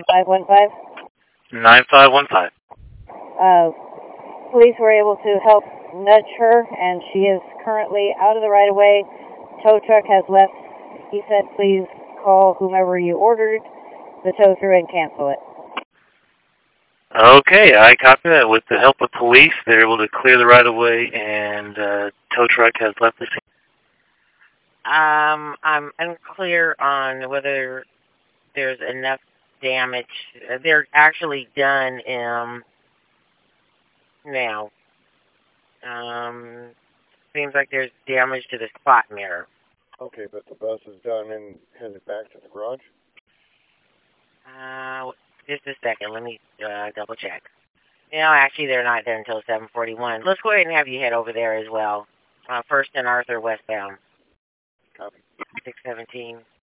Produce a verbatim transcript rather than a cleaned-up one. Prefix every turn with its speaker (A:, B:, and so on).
A: five one five?
B: nine five one five.
A: Uh, police were able to help nudge her, and she is currently out of the right-of-way. Tow truck has left. He said, please call whomever you ordered the tow through and cancel it.
B: Okay, I copy that. With the help of police, they're able to clear the right-of-way, and uh, tow truck has left the scene.
C: Um, I'm unclear on whether there's enough damage. They're actually done um, now. Um, seems like there's damage to the spot mirror.
D: Okay, but the bus is done and headed back to the garage?
C: Uh, just a second. Let me uh, double check. You know, actually, they're not done until seven forty-one. Let's go ahead and have you head over there as well. Uh, First and Arthur westbound.
D: Copy.
C: six seventeen.